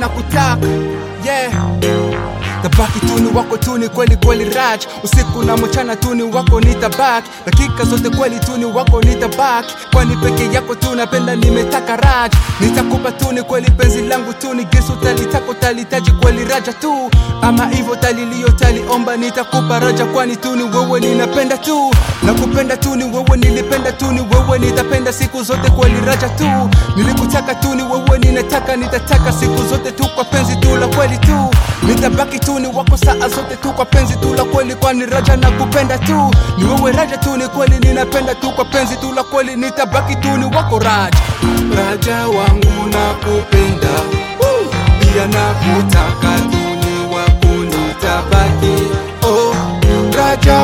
na kutaka, yeah. Tabaki tuni wako tuni kweli kweli raj. Usiku na mchana tuni wako nitabaki. Dakika zote kweli tuni wako nitabaki. Kwani peke yako tu napenda nimetaka raj. Nitakupa tuni kweli penzi langu tuni. Gisu talitako talitaji kweli raja tu. Ama hivyo talilio taliomba nitakupa raja. Kwani tuni wewe ninapenda tu. Nakupenda tuni wewe nilipenda tuni wewe nitapenda siku zote kweli raja tu. Nilikutaka tuni wewe ninataka nitataka siku zote tu kwa penzi tu la kweli tu. Nitabaki tuni wako saa zote tu kwa penzi tu la kweli kwani raja nakupenda tu. Ni wewe raja tu ni kweli ninapenda tu kwa penzi tu la kweli nitabaki tuni wako raja. Raja wangu nakupenda, pia nakutaka tuni wako nitabaki. Oh, raja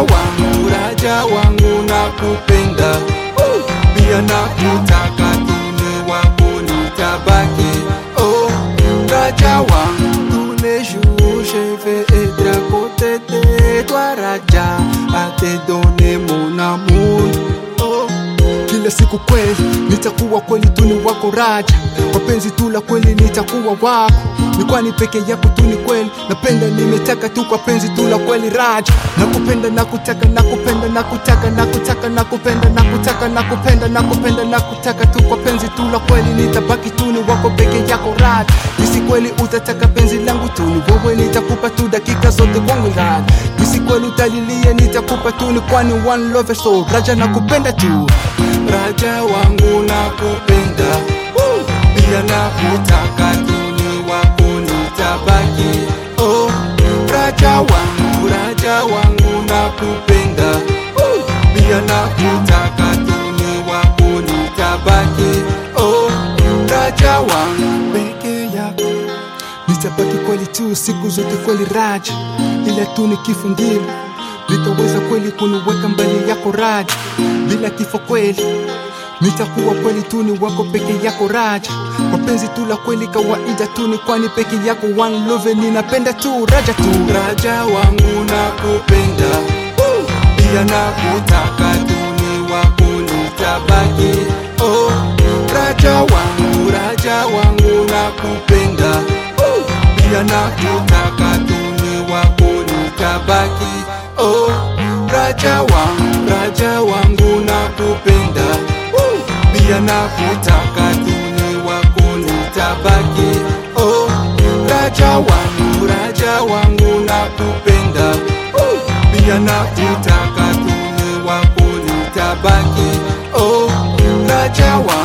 wangu nakupenda, pia nakutaka tuni wako nitabaki. Oh, raja wangu les jours je vais être à côté de toi raja, à te donner mon amour. Oh, kila siku kweli nitakuwa kweli tuni wako raja. Kwa penzi tu la kweli nitakuwa wako. Ni kwani peke yako tu ni kweli napenda nimetaka tu kwa penzi tu la kweli raja. Nakupenda nakutaka nakupenda nakutaka nakutaka nakupenda nakutaka nakupenda nakupenda nakutaka tu kwa penzi tu la kweli nitabaki tu ni wako peke yako raja. Kisi kweli utataka penzi langu tu ni wewe nitakupa tu dakika zote kwangu raja. Kisi kweli utalilia nitakupa tu ni kwani one love so raja nakupenda tu. Raja wangu nakupenda, pia nakutaka tu ni wako nitabaki. Oh, raja wangu nakupenda, pia nakutaka tu ni wako nitabaki. Oh, raja wangu peke yako nitabaki kweli tu siku zote kweli raja. Ila tu ni kifo ndilo nitaweza kweli kuniweka mbali yako raja. Bila kifo kweli nitakuwa kweli tu ni wako peke yako raja. Kwa penzi tu la kweli kawaida tu ni kwani peke yako one love ninapenda tu raja tu. Raja wangu nakupenda, pia nakutaka tu ni wako nitabaki. Oh, raja wangu nakupenda, pia nakutaka tu ni wako nitabaki. Oh, raja wangu nakupenda, pia nakutaka tu ni wako nitabaki. Oh, raja wangu nakupenda, pia nakutaka tu ni wako nitabaki. Oh, raja wangu